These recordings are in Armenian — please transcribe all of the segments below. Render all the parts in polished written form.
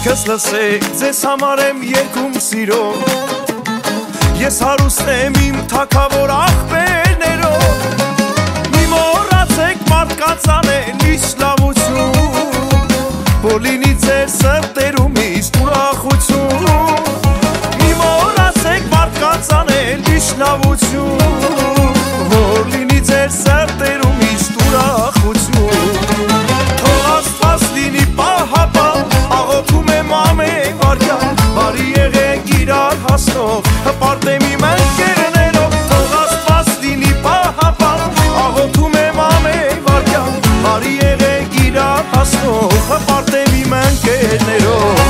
Ինքս լսեք, ձեզ համար եմ երկում սիրո Ես հարուստ եմ իմ թագավոր աղբերներով Մի մոռացեք մարդկանց անել միշտ լավություն Որ լինի ձեր սրտերում միշտ ուրախություն Մի մոռացեք մարդկանց անել միշտ լավություն Որ լինի ձեր սրտերում միշտ ուրախություն Թող Աստված լինի պահապան Աղոթում եմ ամեն վարքյան Բարի եղեք իրար հասնող Հպարտեմ իմ ընկերներով Թող Աստված լինի պահապան Աղոթում եմ ամեն վարքյան Բարի եղեք իրար հասնող Հպարտեմ իմ ընկերներով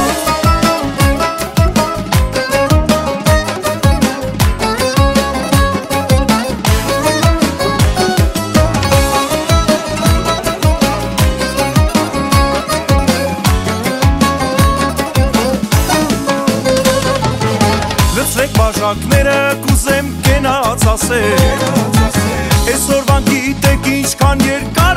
Լցրեք բաժակները կուզեմ կենաց ասել Այսօրվան գիտեք ինչքան երկար